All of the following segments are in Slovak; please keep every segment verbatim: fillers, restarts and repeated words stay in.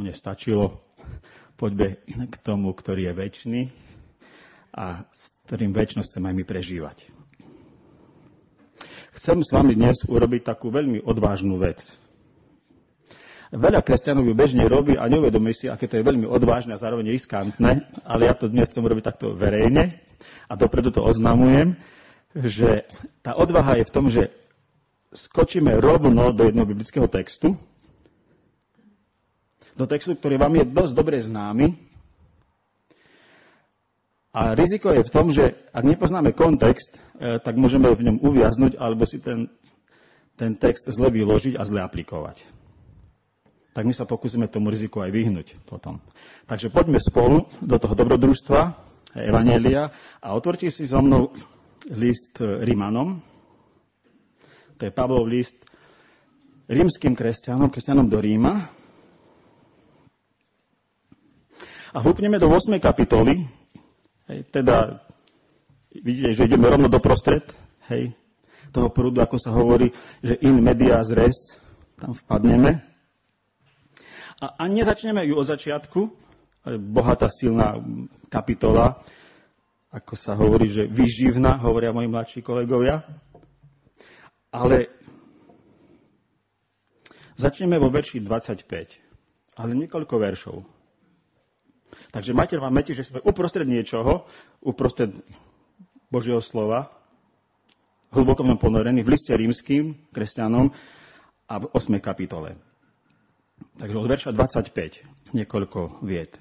mne stačilo. Poďme k tomu, ktorý je večný a s ktorým večnosť chcem aj my prežívať. Chcem s vami dnes urobiť takú veľmi odvážnu vec. Veľa kresťanov ju bežne robí a neuvedomí si, aké to je veľmi odvážne a zároveň riskantné, ale ja to dnes chcem urobiť takto verejne a dopredu to oznamujem, že tá odvaha je v tom, že skočíme rovno do jedného biblického textu, do textu, ktorý vám je dosť dobre známy. A riziko je v tom, že ak nepoznáme kontext, tak môžeme v ňom uviaznuť alebo si ten, ten text zle vyložiť a zle aplikovať. Tak my sa pokúsime tomu riziku aj vyhnúť potom. Takže poďme spolu do toho dobrodružstva Evanjelia a otvorte si so mnou list Rimanom. To je Pavlov list rímskym kresťanom, kresťanom do Ríma. A vhúpneme do ôsmej kapitoly. Hej, teda vidíte, že ideme rovno do prostred, hej, toho prúdu, ako sa hovorí, že in medias res, tam vpadneme. A, a nezačneme ju od začiatku, bohatá, silná kapitola, ako sa hovorí, že výživná, hovoria moji mladší kolegovia. Ale začneme vo verši dvadsaťpäť, ale niekoľko veršov. Takže majte vám meti, že sme uprostred niečoho, uprostred Božieho slova, hlboko v ňom ponorení, v liste rímskym kresťanom a v ôsmej kapitole. Takže od verša dvadsaťpäť niekoľko vied.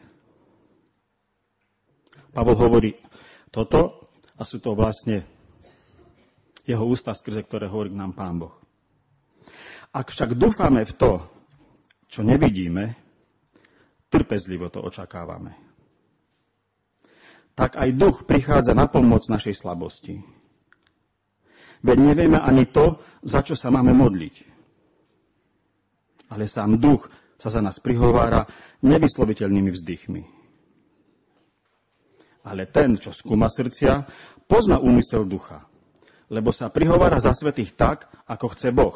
Pavol hovorí toto a sú to vlastne jeho ústa, skrze ktoré hovorí k nám Pán Boh. Ak však dúfame v to, čo nevidíme, trpezlivo to očakávame. Tak aj duch prichádza na pomoc našej slabosti. Veď nevieme ani to, za čo sa máme modliť. Ale sám duch sa za nás prihovára nevysloviteľnými vzdychmi. Ale ten, čo skúma srdcia, pozná úmysel ducha, lebo sa prihovára za svätých tak, ako chce Boh.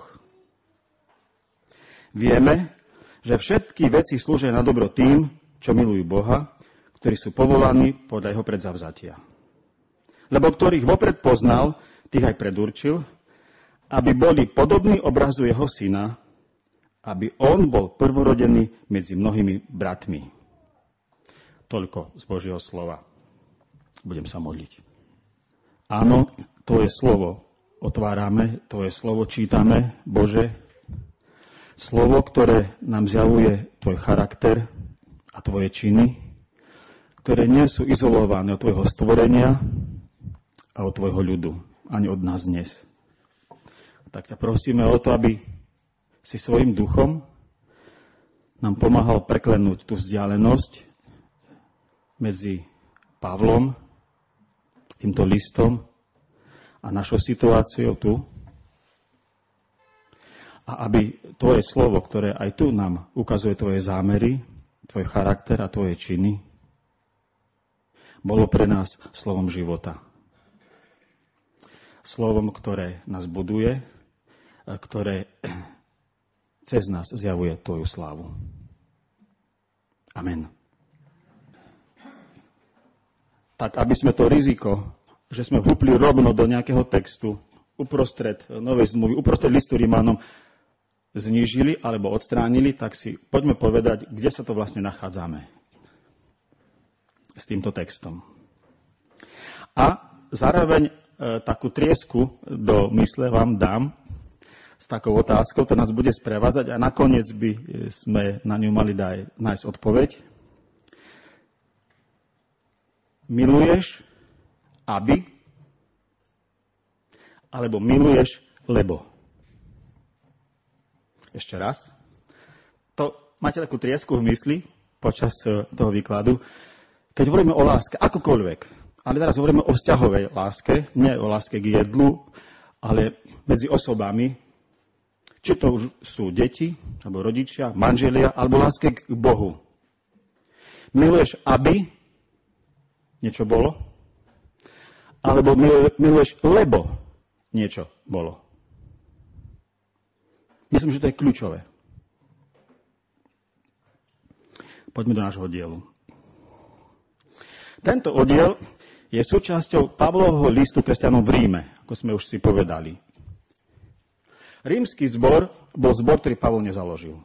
Vieme, že všetky veci slúžia na dobro tým, čo milujú Boha, ktorí sú povolaní podľa jeho predzavzatia. Lebo ktorých vopred poznal, tých aj predurčil, aby boli podobní obrazu jeho syna, aby on bol prvorodený medzi mnohými bratmi. Toľko z Božieho slova. Budem sa modliť. Áno, to je slovo. Otvárame, to je slovo, čítame, Bože. Slovo, ktoré nám zjavuje tvoj charakter a tvoje činy, ktoré nie sú izolované od tvojho stvorenia a od tvojho ľudu, ani od nás dnes. Tak ťa prosíme o to, aby si svojim duchom nám pomáhal preklenúť tú vzdialenosť medzi Pavlom, týmto listom a našou situáciou tu. A aby tvoje slovo, ktoré aj tu nám ukazuje tvoje zámery, tvoj charakter a tvoje činy, bolo pre nás slovom života. Slovom, ktoré nás buduje, ktoré cez nás zjavuje tvoju slávu. Amen. Tak, aby sme to riziko, že sme vhúpli rovno do nejakého textu, uprostred Novej zmluvy, uprostred listu Rimanom, znížili alebo odstránili, tak si poďme povedať, kde sa to vlastne nachádzame s týmto textom. A zároveň e, takú triesku do mysle vám dám s takou otázkou, to nás bude sprevádzať a nakoniec by sme na ňu mali daj, nájsť odpoveď. Miluješ, aby, alebo miluješ, lebo. Ešte raz. To, máte takú triesku v mysli počas toho výkladu. Keď hovoríme o láske, akokoľvek, ale teraz hovoríme o vzťahovej láske, nie o láske k jedlu, ale medzi osobami, či to už sú deti, alebo rodičia, manželia, alebo láske k Bohu. Miluješ, aby niečo bolo, alebo miluješ, lebo niečo bolo. Myslím, že to je kľúčové. Poďme do nášho dielu. Tento oddiel je súčasťou Pavlovho listu kresťanom v Ríme, ako sme už si povedali. Rímsky zbor bol zbor, ktorý Pavol nezaložil.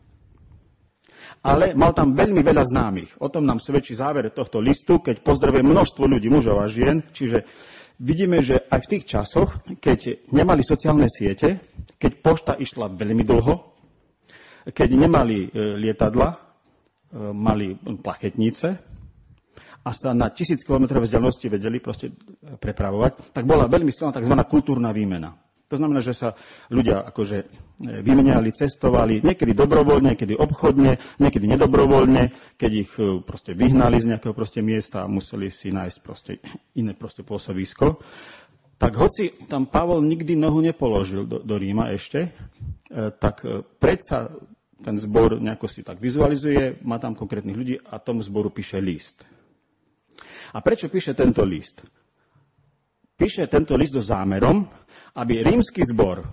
Ale mal tam veľmi veľa známych. O tom nám svedčí záver tohto listu, keď pozdravuje množstvo ľudí, mužov a žien. Čiže vidíme, že aj v tých časoch, keď nemali sociálne siete, keď pošta išla veľmi dlho, keď nemali lietadla, mali plachetnice a sa na tisíc kilometrov vzdialenosti vedeli proste prepravovať, tak bola veľmi silná tzv. Kultúrna výmena. To znamená, že sa ľudia akože vymeniali, cestovali, niekedy dobrovoľne, niekedy obchodne, niekedy nedobrovoľne, keď ich proste vyhnali z nejakého proste miesta a museli si nájsť proste iné proste pôsobisko. Tak hoci tam Pavol nikdy nohu nepoložil do, do Ríma ešte, tak predsa ten zbor nejako si tak vizualizuje, má tam konkrétnych ľudí a tomu zboru píše list. A prečo píše tento list? Píše tento list so zámerom, aby rímsky zbor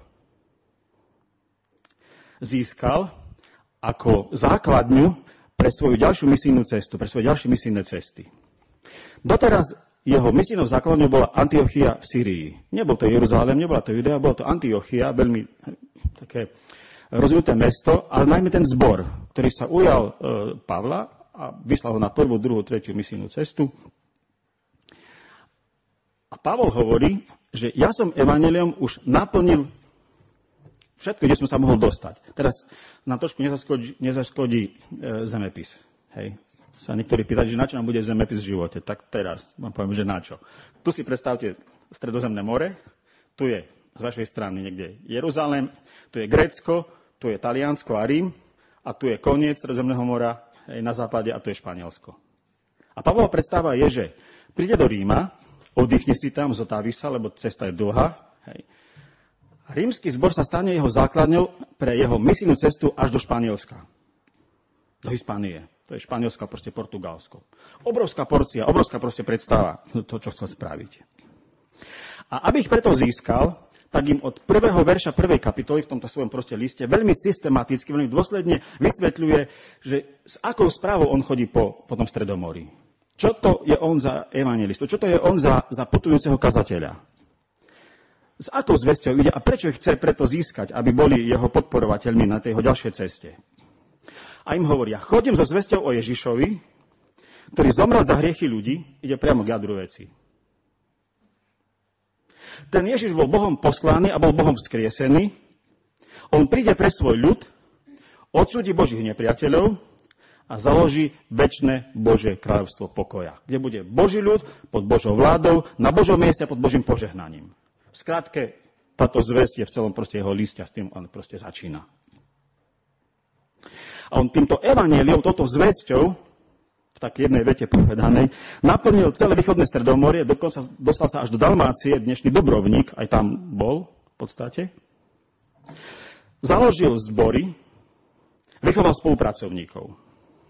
získal ako základňu pre svoju ďalšiu misijnú cestu, pre svoje ďalšie misijné cesty. Doteraz jeho misijnou základňou bola Antiochia v Syrii. Nebol to Jeruzalém, nebola to Judea, bola to Antiochia, veľmi také rozvinuté mesto, ale najmä ten zbor, ktorý sa ujal e, Pavla a vyslal ho na prvú, druhú, tretiu misijnú cestu. A Pavol hovorí, že ja som evanjeliom už naplnil všetko, kde som sa mohol dostať. Teraz nám trošku nezaškodí, nezaškodí e, zemepis. Hej. Sa niektorí pýtali, že na čo nám bude zemepis v živote. Tak teraz vám poviem, že na čo. Tu si predstavte Stredozemné more, tu je z vašej strany niekde Jeruzalém, tu je Grécko, tu je Taliansko a Rím a tu je koniec Stredozemného mora hej, na západe a tu je Španielsko. A Pavlova predstava je, že príde do Ríma, oddychne si tam, zotávi sa, lebo cesta je dlhá. Hej. Rímsky zbor sa stane jeho základňou pre jeho misijnú cestu až do Španielska. Do Hispánie. To je Španielsko a proste Portugalsko. Obrovská porcia, obrovská proste predstava, to, čo chcel spraviť. A aby ich preto získal, tak im od prvého verša prvej kapitoly v tomto svojom proste liste veľmi systematicky, veľmi dôsledne vysvetľuje, že s akou správou on chodí po, po tom Stredomorí. Čo to je on za evanjelistu? Čo to je on za, za putujúceho kazateľa? S akou zvesťou ide a prečo ich chce preto získať, aby boli jeho podporovateľmi na tej jeho ďalšej ceste? A im hovoria, chodím so zvesťou o Ježišovi, ktorý zomrel za hriechy ľudí, ide priamo k jadru veci. Ten Ježiš bol Bohom poslaný a bol Bohom vzkriesený. On príde pre svoj ľud, odsúdi Božích nepriateľov, a založí večné Božie kráľovstvo pokoja, kde bude Boží ľud pod Božou vládou, na Božom mieste pod Božím požehnaním. V skratke, táto zvesť je v celom proste jeho liste a s tým on proste začína. A on týmto evanjeliom, touto zvesťou, v takej jednej vete povedanej, naplnil celé východné Stredomorie, dokonca dostal sa až do Dalmácie, dnešný Dubrovník, aj tam bol v podstate. Založil zbory, vychoval spolupracovníkov.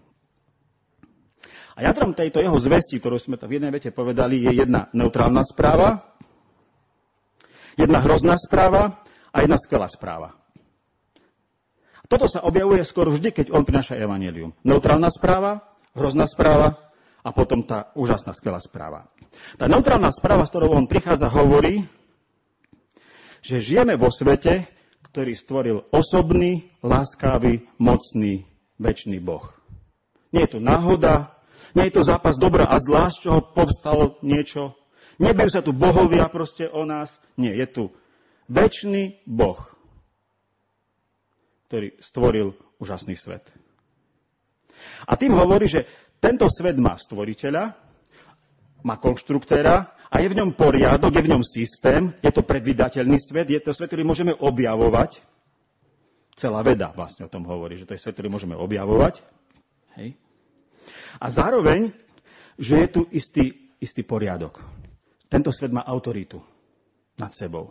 A jadrom tejto jeho zvesti, ktorú sme v jednej vete povedali, je jedna neutrálna správa, jedna hrozná správa a jedna skvelá správa. Toto sa objavuje skoro vždy, keď on prináša evanjelium. Neutrálna správa, hrozná správa a potom tá úžasná skvelá správa. Tá neutrálna správa, s ktorou on prichádza, hovorí, že žijeme vo svete, ktorý stvoril osobný, láskavý, mocný, večný Boh. Nie je to náhoda, nie je to zápas dobra a zla, z čoho povstalo niečo. Neberú sa tu bohovia proste o nás. Nie, je tu večný Boh, ktorý stvoril úžasný svet. A tým hovorí, že tento svet má stvoriteľa, má konštruktéra a je v ňom poriadok, je v ňom systém, je to predvídateľný svet, je to svet, ktorý môžeme objavovať. Celá veda vlastne o tom hovorí, že to je svet, ktorý môžeme objavovať. Hej. A zároveň, že je tu istý, istý poriadok. Tento svet má autoritu nad sebou.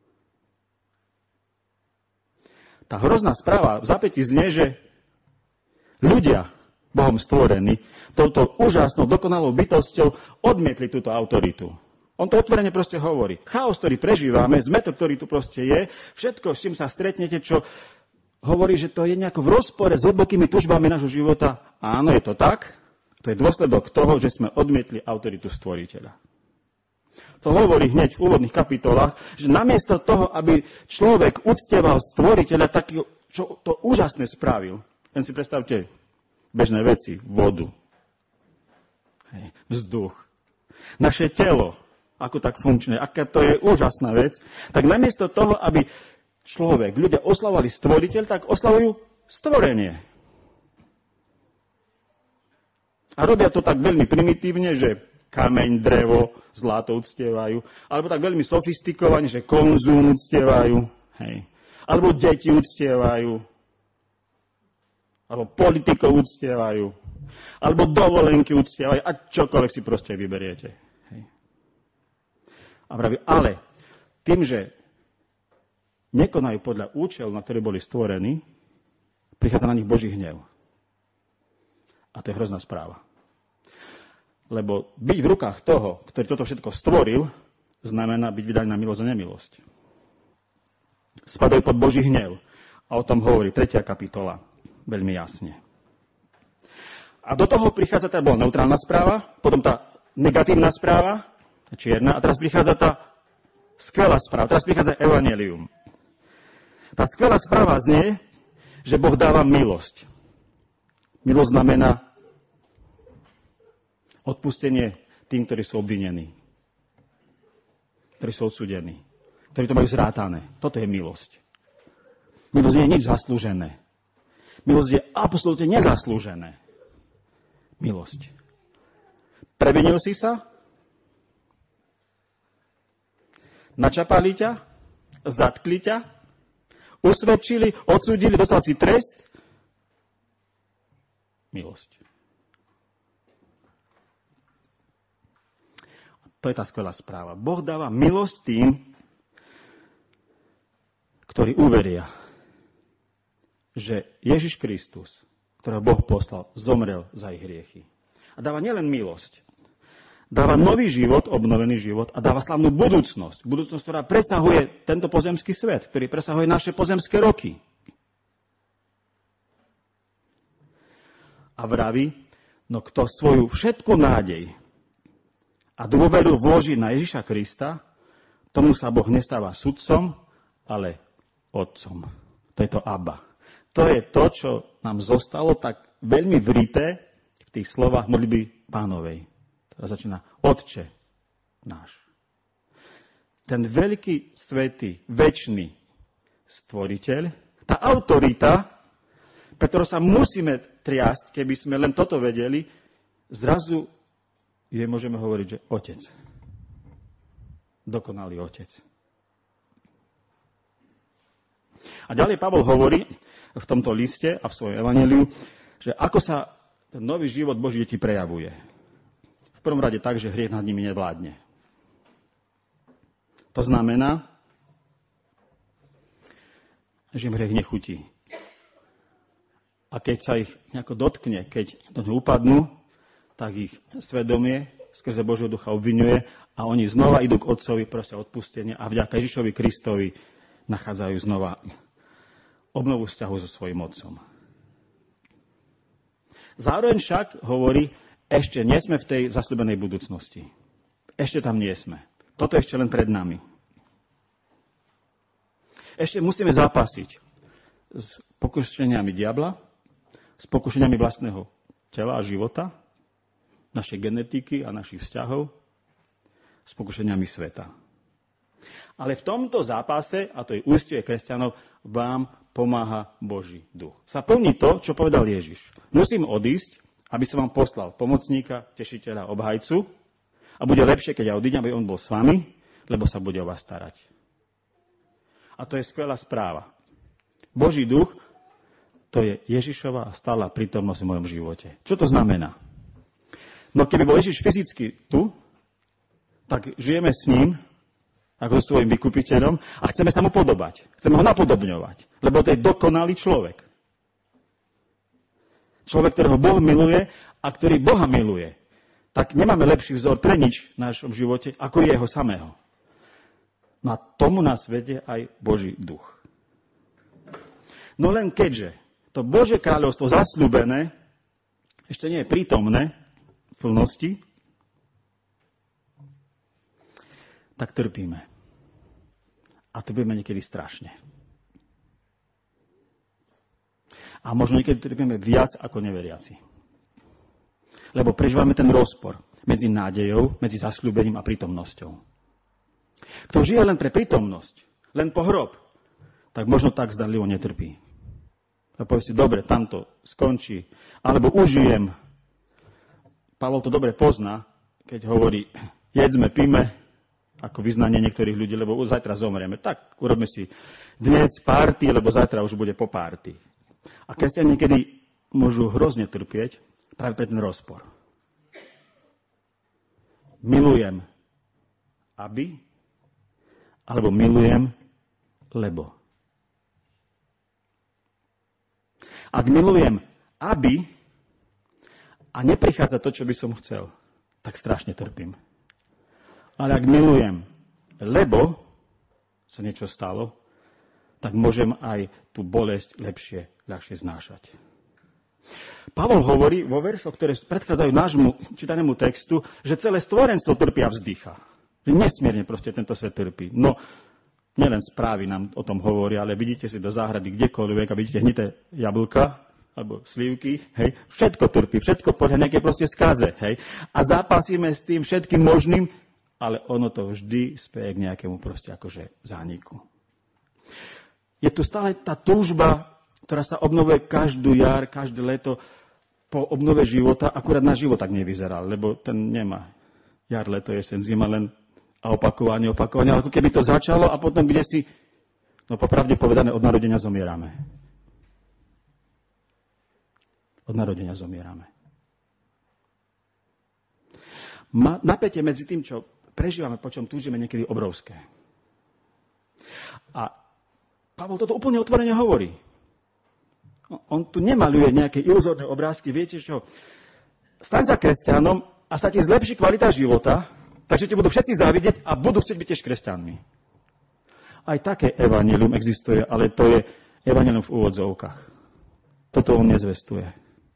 Tá hrozná správa v zapätí znie, že ľudia, Bohom stvorení, touto úžasnou, dokonalou bytosťou odmietli túto autoritu. On to otvorene proste hovorí. Chaos, ktorý prežívame, zmetok, ktorý tu proste je, všetko, s čím sa stretnete, čo hovorí, že to je nejako v rozpore s hlbokými tužbami nášho života. Áno, je to tak. To je dôsledok toho, že sme odmietli autoritu stvoriteľa. To hovorí hneď v úvodných kapitolách, že namiesto toho, aby človek uctieval stvoriteľa, tak čo to úžasné spravil. Len si predstavte bežné veci, vodu, hej, vzduch, naše telo, ako tak funkčné, aká to je úžasná vec, tak namiesto toho, aby človek, ľudia oslavovali stvoriteľ, tak oslavujú stvorenie. A robia to tak veľmi primitívne, že kameň, drevo, zlato uctievajú, alebo tak veľmi sofistikovane, že konzum uctievajú, hej. Alebo deti uctievajú, alebo politikov uctievajú, alebo dovolenky uctievajú, a čokoľvek si proste vyberiete. Hej. A praví, ale tým, že nekonajú podľa účelu, na ktorý boli stvorení, prichádza na nich Boží hnev. A to je hrozná správa. Lebo byť v rukách toho, ktorý toto všetko stvoril, znamená byť vydaný na milosť a nemilosť. Spadajú pod Boží hnev. A o tom hovorí tretia kapitola veľmi jasne. A do toho prichádza, tá bola neutrálna správa, potom tá negatívna správa, čierna, a teraz prichádza tá skvelá správa, teraz prichádza evanjelium. Tá skvelá správa znie, že Boh dáva milosť. Milosť znamená odpustenie tým, ktorí sú obvinení, ktorí sú odsúdení, ktorí to majú zrátané. Toto je milosť. Milosť nie je nič zaslúžené. Milosť je absolútne nezaslúžené. Milosť. Previnil si sa? Načapali ťa? Zatkli ťa? Usvedčili? Odsúdili? Dostal si trest? Milosť. To je tá skvelá správa. Boh dáva milosť tým, ktorí uveria, že Ježiš Kristus, ktorého Boh poslal, zomrel za ich hriechy. A dáva nielen milosť, dáva nový život, obnovený život a dáva slavnú budúcnosť. Budúcnosť, ktorá presahuje tento pozemský svet, ktorý presahuje naše pozemské roky. A vraví, no kto svoju všetku nádej a dôveru vloží na Ježiša Krista, tomu sa Boh nestáva sudcom, ale otcom. To je to Abba. To je to, čo nám zostalo tak veľmi vrité v tých slovách modlitby Pánovej. Teraz začína Otče náš. Ten veľký, svätý, večný stvoriteľ, tá autorita, pre ktorú sa musíme triasť, keby sme len toto vedeli, zrazu je, môžeme hovoriť, že Otec. Dokonalý Otec. A ďalej Pavol hovorí v tomto liste a v svojom evanjeliu, že ako sa ten nový život Boží deti prejavuje. V prvom rade tak, že hriech nad nimi nevládne. To znamená, že im hriech nechutí. A keď sa ich nejako dotkne, keď do neho upadnú, tak ich svedomie skrze Božieho ducha obviňuje a oni znova idú k Otcovi, prosia odpustenie a vďaka Ježišovi Kristovi nachádzajú znova obnovu vzťahu so svojím Otcom. Zároveň však hovorí, ešte nie sme v tej zasľúbenej budúcnosti. Ešte tam nie sme. Toto ešte len pred nami. Ešte musíme zápasiť s pokušeniami diabla, s pokušeniami vlastného tela a života, našej genetiky a našich vzťahov, s pokušeniami sveta. Ale v tomto zápase, a to je ústie kresťanov, vám pomáha Boží duch. Sa plní to, čo povedal Ježiš. Musím odísť, aby som vám poslal pomocníka, tešiteľa, obhajcu a bude lepšie, keď ja odídem, aby on bol s vami, lebo sa bude o vás starať. A to je skvelá správa. Boží duch, to je Ježišova stála prítomnosť v mojom živote. Čo to znamená? No keby bol Ježiš fyzicky tu, tak žijeme s ním, ako so svojím vykupiteľom a chceme sa mu podobať. Chceme ho napodobňovať, lebo to je dokonalý človek. Človek, ktorého Boh miluje a ktorý Boha miluje. Tak nemáme lepší vzor pre nič v našom živote, ako jeho samého. No a tomu nás vedie aj Boží duch. No len keďže to Božie kráľovstvo zasľúbené ešte nie je prítomné v plnosti, tak trpíme. A trpíme niekedy strašne. A možno niekedy trpíme viac ako neveriaci. Lebo prežívame ten rozpor medzi nádejou, medzi zasľúbením a prítomnosťou. Kto žije len pre prítomnosť, len po hrob, tak možno tak zdanlivo netrpí. A povie si, dobre, tamto skončí. Alebo užijem. Pavol to dobre pozná, keď hovorí, jedzme, píme, ako vyznanie niektorých ľudí, lebo zajtra zomrieme. Tak urobme si dnes párty, lebo zajtra už bude po párty. A kresťania niekedy môžu hrozne trpieť práve pre ten rozpor. Milujem, aby, alebo milujem, lebo. Ak milujem, aby, a neprichádza to, čo by som chcel, tak strašne trpím. Ale ak milujem, lebo sa niečo stalo, tak môžem aj tú bolesť lepšie, ľahšie znášať. Pavol hovorí vo veršoch, ktoré predchádzajú nášmu čítanému textu, že celé stvorenstvo trpí a vzdychá. Nesmierne proste tento svet trpí. No, nielen správy nám o tom hovoria, ale vidíte si do záhrady kdekoľvek a vidíte hnité jablka alebo slivky, hej, všetko trpí, všetko podľa nejaké proste skaze, hej. A zápasíme s tým všetkým možným, ale ono to vždy speje k nejakému proste akože zániku. Je tu stále tá túžba, ktorá sa obnovuje každú jar, každé leto po obnove života, akurát náš život tak nevyzerá, lebo ten nemá jar, leto, jesen, zima, len a opakovanie, opakovanie, ale ako keby to začalo a potom kde si, no popravde povedané, od narodenia zomierame. Od narodenia zomierame. Ma, napätie medzi tým, čo prežívame, po čom túžime, niekedy obrovské. A Pavol toto úplne otvorene hovorí. On tu nemaluje nejaké iluzórne obrázky. Viete čo? Staň sa kresťanom a sa ti zlepší kvalita života, takže ti budú všetci závidieť a budú chcieť byť tiež kresťanmi. Aj také evanjelium existuje, ale to je evanjelium v úvodzovkách. Toto on nezvestuje.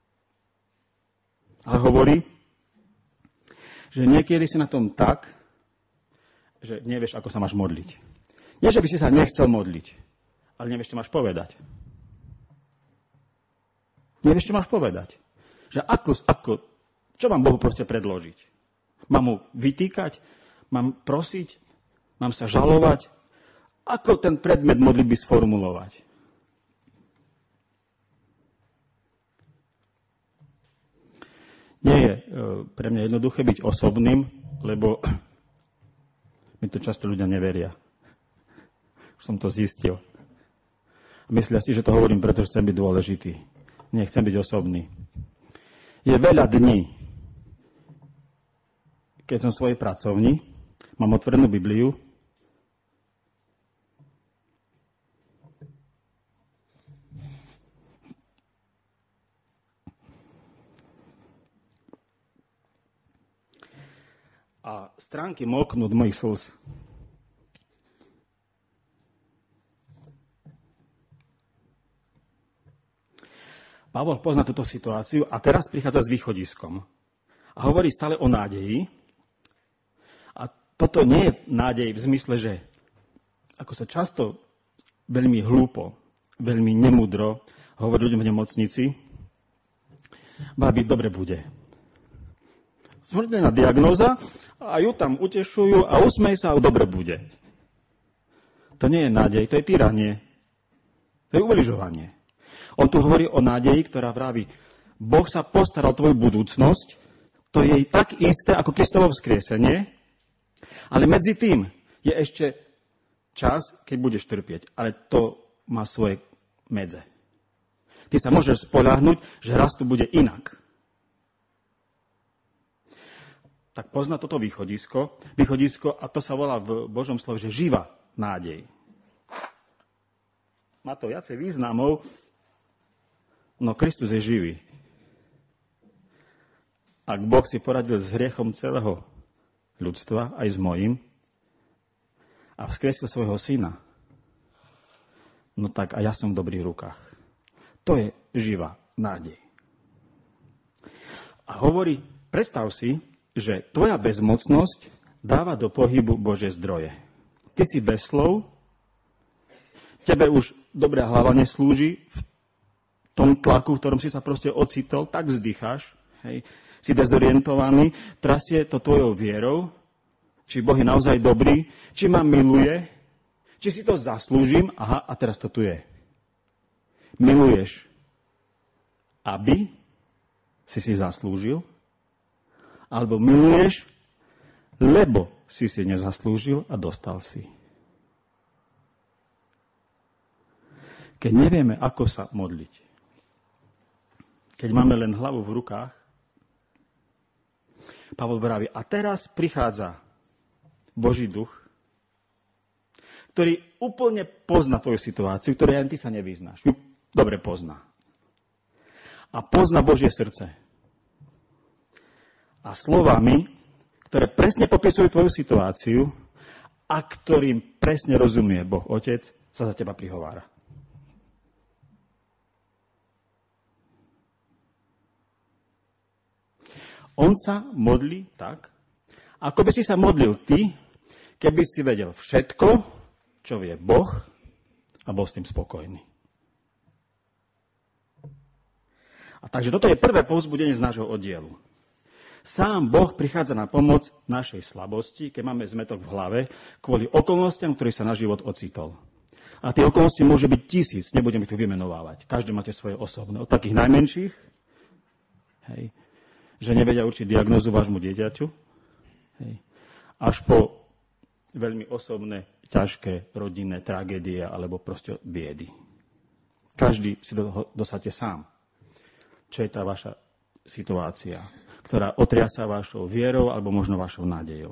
Ale hovorí, že niekedy si na tom tak, že nevieš, ako sa máš modliť. Nie, že by si sa nechcel modliť, ale nevieš, čo máš povedať. Nevieš, čo máš povedať. Že ako, ako, čo mám Bohu proste predložiť? Mám mu vytýkať? Mám prosiť? Mám sa žalovať? Ako ten predmet modlitby sformulovať? Nie je pre mňa jednoduché byť osobným, lebo mi to často ľudia neveria. Už som to zistil. Myslia si, že to hovorím, pretože chcem byť dôležitý. Nie, chcem byť osobný. Je veľa dní, keď som v svojej pracovni, mám otvorenú Bibliu a stránky moknú od mojich slz. Pavol pozná túto situáciu a teraz prichádza s východiskom. A hovorí stále o nádeji. A toto nie je nádej v zmysle, že ako sa často veľmi hlúpo, veľmi nemudro hovorí ľuďom v nemocnici, babi, dobre bude. Smrteľná diagnóza a ju tam utešujú a usmej sa a dobre bude. To nie je nádej, to je tyranie. To je ubližovanie. On tu hovorí o nádeji, ktorá vraví, Boh sa postaral o tvoju budúcnosť, to je tak isté ako Kristovo vzkriesenie, ale medzi tým je ešte čas, keď budeš trpieť, ale to má svoje medze. Ty sa môžeš spoľahnúť, že raz tu bude inak. Tak pozná toto východisko, východisko a to sa volá v Božom slove, že živá nádej. Má to viacej významov, no Kristus je živý. Ak Boh si poradil s hriechom celého ľudstva, aj s mojím, a vzkriesil svojho syna, no tak a ja som v dobrých rukách. To je živá nádej. A hovorí, predstav si, že tvoja bezmocnosť dáva do pohybu Božie zdroje. Ty si bez slov, tebe už dobrá hlava neslúži, v tom tlaku, v ktorom si sa proste ocitol, tak vzdycháš, hej, si dezorientovaný, trasie to tvojou vierou, či Boh je naozaj dobrý, či ma miluje, či si to zaslúžim, aha, a teraz to tu je. Miluješ, aby si si zaslúžil, alebo miluješ, lebo si si nezaslúžil a dostal si. Keď nevieme, ako sa modliť, keď máme len hlavu v rukách, Pavol vraví, a teraz prichádza Boží duch, ktorý úplne pozná tvoju situáciu, ktorej ani ty sa nevyznáš. Dobre pozná. A pozná Božie srdce. A slovami, ktoré presne popisujú tvoju situáciu a ktorým presne rozumie Boh Otec, sa za teba prihovára. On sa modlí tak, ako by si sa modlil ty, keby si vedel všetko, čo vie Boh a bol s tým spokojný. A takže toto je prvé povzbudenie z nášho oddielu. Sám Boh prichádza na pomoc našej slabosti, keď máme zmätok v hlave, kvôli okolnostiam, ktorých sa na život ocitol. A tie okolnosti môže byť tisíc, nebudeme tu vymenovávať. Každý máte svoje osobné. Od takých najmenších, hej, že nevedia určiť diagnózu vášmu dieťaťu, hej, až po veľmi osobné, ťažké rodinné tragédie alebo proste biedy. Každý si do, dosáte sám. Čo je tá vaša situácia, ktorá otriasa vašou vierou alebo možno vašou nádejou.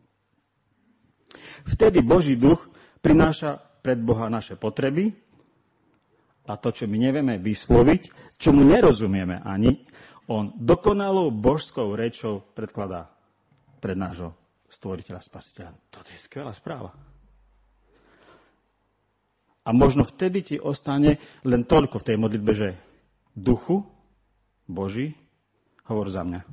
Vtedy Boží duch prináša pred Boha naše potreby a to, čo my nevieme vysloviť, čo mu nerozumieme ani, on dokonalou božskou rečou predkladá pred nášho stvoriteľa, spasiteľa. Toto je skvelá správa. A možno vtedy ti ostane len toľko v tej modlitbe, že duchu Boží, hovor za mňa.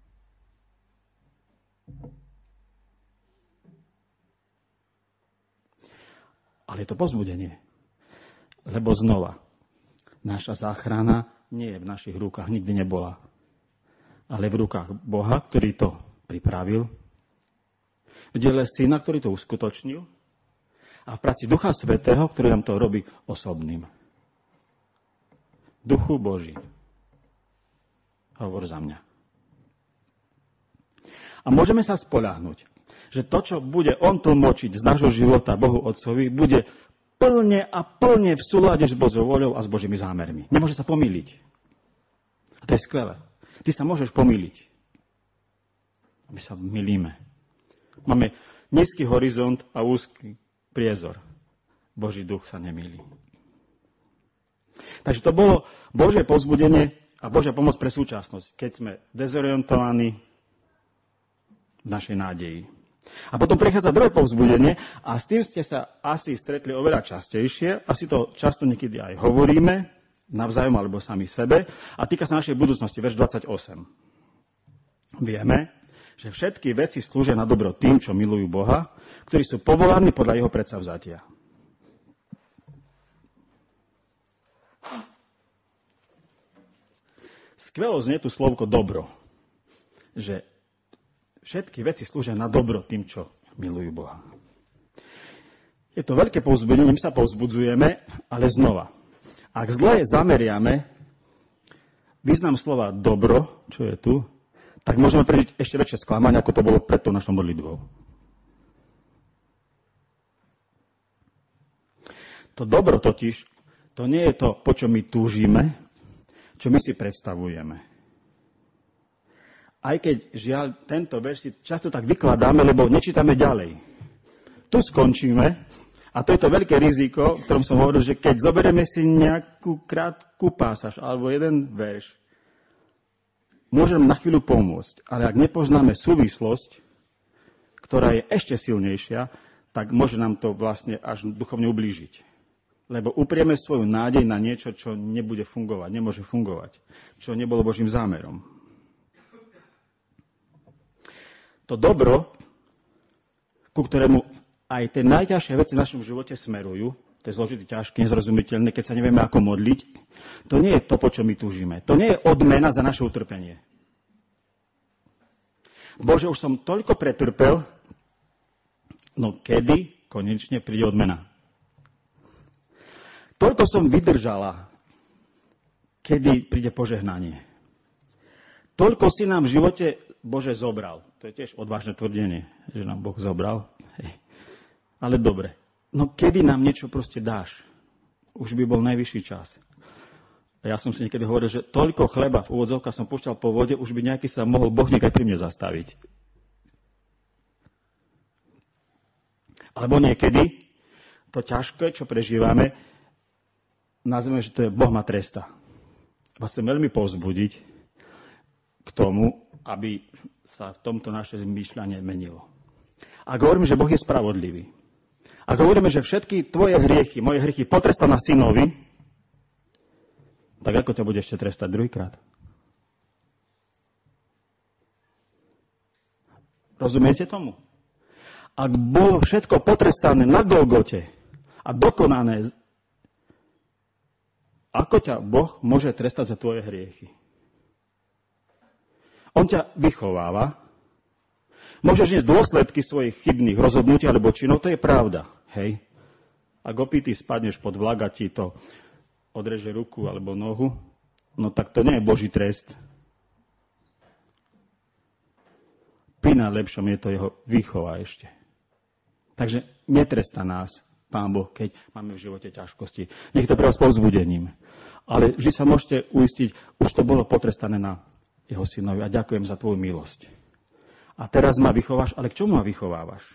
Ale je to povzbudenie. Lebo znova, naša záchrana nie je v našich rukách, nikdy nebola. Ale v rukách Boha, ktorý to pripravil, v diele Syna, ktorý to uskutočnil a v práci Ducha Svätého, ktorý nám to robí osobným. Duchu Boží, hovor za mňa. A môžeme sa spoľahnúť, že to, čo bude on tlmočiť z nášho života Bohu Otcovi, bude plne a plne v súlade s Božou voľou a s Božími zámermi. Nemôže sa pomýliť. A to je skvelé. Ty sa môžeš pomýliť. My sa mylíme. Máme nízky horizont a úzky priezor. Boží duch sa nemýli. Takže to bolo Božie povzbudenie a Božia pomoc pre súčasnosť, keď sme dezorientovaní v našej nádeji. A potom prechádza druhé povzbudenie a s tým ste sa asi stretli oveľa častejšie, asi to často niekedy aj hovoríme, navzájom alebo sami sebe, a týka sa našej budúcnosti, verš dvadsaťosem. Vieme, že všetky veci slúžia na dobro tým, čo milujú Boha, ktorí sú povolaní podľa jeho predsavzatia. Skvelo znie tu slovko dobro, že všetky veci slúžia na dobro tým, čo milujú Boha. Je to veľké povzbudenie, my sa povzbudzujeme, ale znova. Ak zle zameriame význam slova dobro, čo je tu, tak môžeme prežiť ešte väčšie sklamanie, ako to bolo pred tou našou modlitbou. To dobro totiž, to nie je to, po čom my túžime, čo my si predstavujeme. Aj keď, žiaľ, tento verš si často tak vykladáme, lebo nečítame ďalej. Tu skončíme a to je to veľké riziko, o ktorom som hovoril, že keď zoberieme si nejakú krátku pásaž alebo jeden verš, môžem na chvíľu pomôcť, ale ak nepoznáme súvislosť, ktorá je ešte silnejšia, tak môže nám to vlastne až duchovne ublížiť. lebo uprieme svoju nádej na niečo, čo nebude fungovať, nemôže fungovať, čo nebolo Božím zámerom. To dobro, ku ktorému aj tie najťažšie veci v našom živote smerujú, to je zložitý, ťažké, nezrozumiteľné, keď sa nevieme ako modliť, to nie je to, po čo my túžime. To nie je odmena za naše utrpenie. Bože, už som toľko pretrpel, no kedy konečne príde odmena? Toľko som vydržala, kedy príde požehnanie. Toľko si nám v živote Bože zobral. To je tiež odvážne tvrdenie, že nám Boh zobral. Hej. Ale dobre. No kedy nám niečo proste dáš? Už by bol najvyšší čas. A ja som si niekedy hovoril, že toľko chleba v úvodzovkách som púšťal po vode, už by nejaký sa mohol Boh niekaj pri mne zastaviť. Alebo niekedy to ťažké, čo prežívame, nazveme, že to je Boh ma tresta. Vás chcem veľmi povzbudiť k tomu, aby sa v tomto naše zmýšľanie menilo. A hovoríme, že Boh je spravodlivý. Ak hovoríme, že všetky tvoje hriechy, moje hriechy potrestá na synovi, tak ako ťa bude ešte trestať druhýkrát? Rozumiete tomu? Ak bolo všetko potrestané na Golgote a dokonané, ako ťa Boh môže trestať za tvoje hriechy? On ťa vychováva. Môžeš niesť dôsledky svojich chybných rozhodnutí alebo činov, to je pravda. Hej. Ak opitý spadneš pod vlak a ti to odreže ruku alebo nohu, no tak to nie je Boží trest. Pri najlepšom je to jeho výchova ešte. Takže netrestá nás Pán Boh, keď máme v živote ťažkosti. Nech to pre vás povzbudením. Ale vždy sa môžete uistiť, už to bolo potrestané na jeho synovi. A ďakujem za tvoju milosť. A teraz ma vychováš, ale k čomu ma vychovávaš?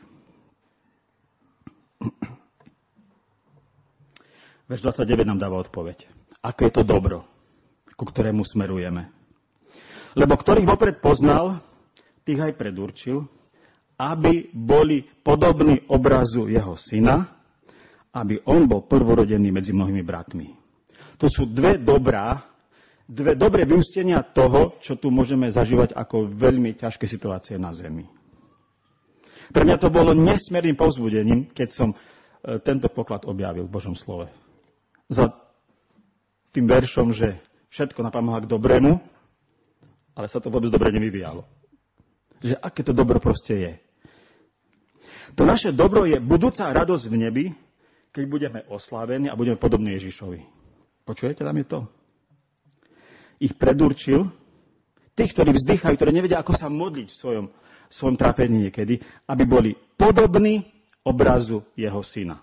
Verš dvadsaťdeväť nám dáva odpoveď. Aké je to dobro, ku ktorému smerujeme. Lebo ktorých vopred poznal, tých aj predurčil, aby boli podobní obrazu jeho syna, aby on bol prvorodený medzi mnohými bratmi. To sú dve dobrá, dve dobré vyústenia toho, čo tu môžeme zažívať ako veľmi ťažké situácie na zemi. Pre mňa to bolo nesmerným povzbudením, keď som tento poklad objavil v Božom slove. Za tým veršom, že všetko napomáha k dobrému, ale sa to vôbec dobre nevyvíjalo. Že aké to dobro proste je. To naše dobro je budúca radosť v nebi, keď budeme oslávení a budeme podobní Ježišovi. Počujete, tam je to? Ich predurčil, tých, ktorí vzdychajú, ktorí nevedia, ako sa modliť v svojom, svojom trápení niekedy, aby boli podobní obrazu jeho syna.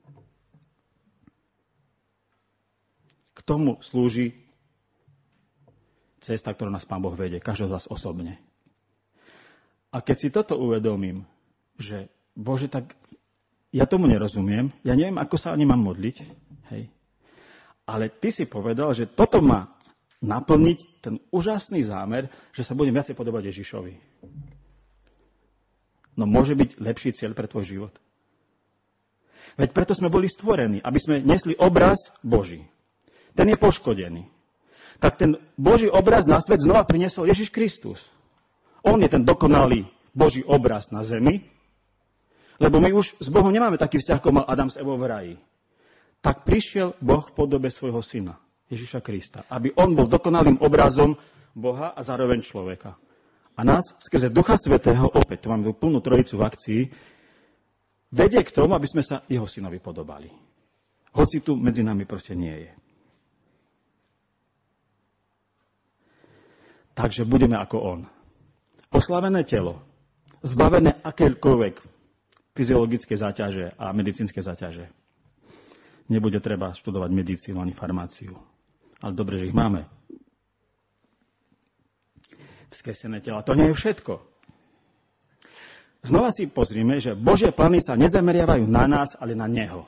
K tomu slúži cesta, ktorú nás Pán Boh vedie, každého z vás osobne. A keď si toto uvedomím, že Bože, tak ja tomu nerozumiem, ja neviem, ako sa ani mám modliť, hej. Ale ty si povedal, že toto má naplniť ten úžasný zámer, že sa budem viacej podobať Ježišovi. No môže byť lepší cieľ pre tvoj život. Veď preto sme boli stvorení, aby sme nesli obraz Boží. Ten je poškodený. Tak ten Boží obraz na svet znova priniesol Ježiš Kristus. On je ten dokonalý Boží obraz na zemi, lebo my už s Bohom nemáme taký vzťah, ako mal Adam s Evou v raji. Tak prišiel Boh v podobe svojho syna, Ježiša Krista, aby on bol dokonalým obrazom Boha a zároveň človeka. A nás skrze Ducha Svätého, opäť, to máme plnú trojicu v akcii, vedie k tomu, aby sme sa jeho synovi podobali. Hoci tu medzi nami proste nie je. Takže budeme ako on. Oslavené telo, zbavené akékoľvek fyziologické záťaže a medicínske záťaže. Nebude treba študovať medicínu ani farmáciu. Ale dobre, že ich máme. Vzkresené tela. To nie je všetko. Znova si pozrime, že Božie plány sa nezameriavajú na nás, ale na Neho.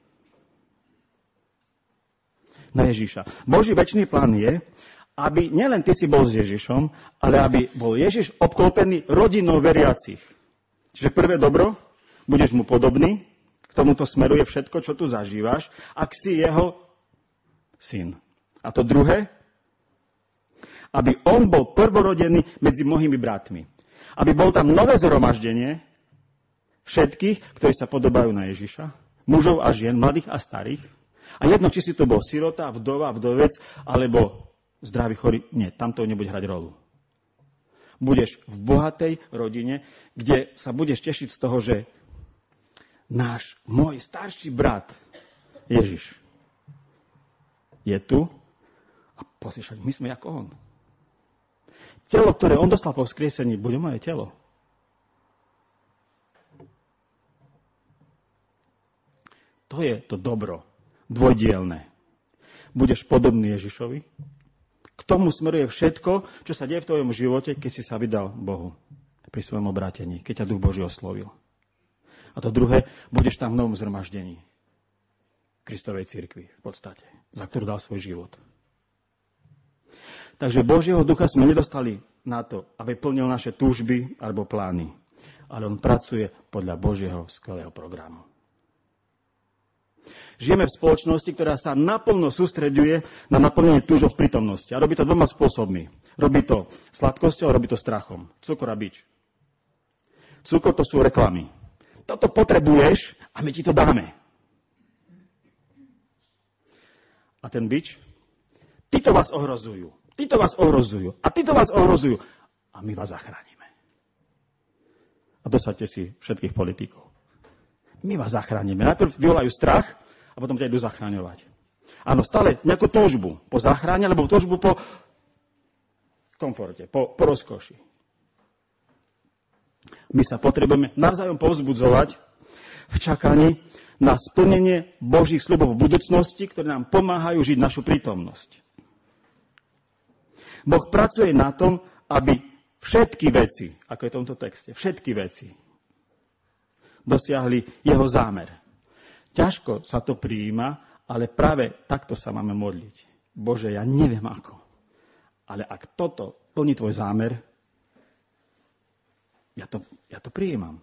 Na Ježiša. Boží večný plán je, aby nielen ty si bol s Ježišom, ale aby bol Ježiš obklopený rodinou veriacich. Čiže prvé dobro, budeš mu podobný, tomuto smeruje všetko, čo tu zažívaš, ak si jeho syn. A to druhé, aby on bol prvorodený medzi mnohými bratmi. Aby bol tam nové zhromaždenie všetkých, ktorí sa podobajú na Ježiša, mužov a žien, mladých a starých. A jedno, či si to bol sirota, vdova, vdovec, alebo zdravý chorý, nie, tam to nebude hrať rolu. Budeš v bohatej rodine, kde sa budeš tešiť z toho, že náš, môj starší brat Ježiš je tu a pozrieš, my sme ako on. Telo, ktoré on dostal po vzkriesení, bude moje telo. To je to dobro, dvojdielne. Budeš podobný Ježišovi. K tomu smeruje všetko, čo sa deje v tvojom živote, keď si sa vydal Bohu pri svojom obrátení, keď ťa Duch Boží oslovil. A to druhé, budeš tam v novom zhromaždení Kristovej cirkvi v podstate, za ktorú dal svoj život. Takže Božieho ducha sme nedostali na to, aby plnil naše túžby alebo plány. Ale on pracuje podľa Božieho skvelého programu. Žijeme v spoločnosti, ktorá sa naplno sústreďuje na naplnenie túžob prítomnosti. A robí to dvoma spôsobmi. Robí to sladkosťou a robí to strachom. Cukor a bič. Cukor to sú reklamy. Toto potrebuješ a my ti to dáme. A ten bič? Títo vás ohrozujú. Títo vás ohrozujú. A títo vás ohrozujú. A my vás zachránime. A dosaďte si všetkých politikov. My vás zachránime. Najprv vyvolajú strach a potom ťa idú zachráňovať. Áno, stále nejakú túžbu po záchrane, alebo túžbu po komforte, po, po rozkoši. My sa potrebujeme navzájom povzbudzovať v čakaní na splnenie Božích sľubov v budúcnosti, ktoré nám pomáhajú žiť našu prítomnosť. Boh pracuje na tom, aby všetky veci, ako je v tomto texte, všetky veci dosiahli jeho zámer. Ťažko sa to prijíma, ale práve takto sa máme modliť. Bože, ja neviem ako, ale ak toto plní tvoj zámer, ja to, ja to prijímam.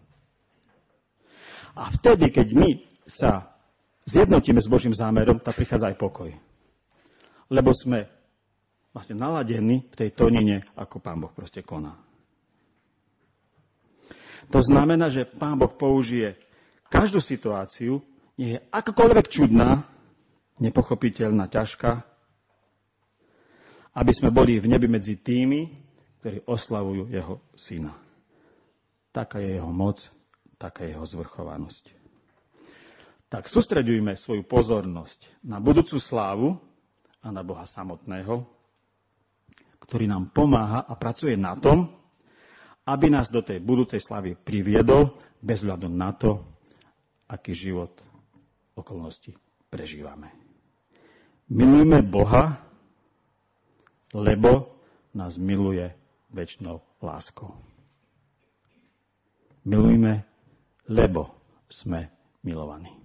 A vtedy, keď my sa zjednotíme s Božím zámerom, tak prichádza aj pokoj. Lebo sme vlastne naladení v tej tónine, ako Pán Boh proste koná. To znamená, že Pán Boh použije každú situáciu, nie je akokoľvek čudná, nepochopiteľná, ťažká, aby sme boli v nebi medzi tými, ktorí oslavujú jeho syna. Taká je jeho moc, taká je jeho zvrchovanosť. Tak sústreďujme svoju pozornosť na budúcu slávu a na Boha samotného, ktorý nám pomáha a pracuje na tom, aby nás do tej budúcej slávy priviedol bez hľadu na to, aký život okolnosti prežívame. Milujme Boha, lebo nás miluje večnou láskou. Milujme, lebo sme milovaní.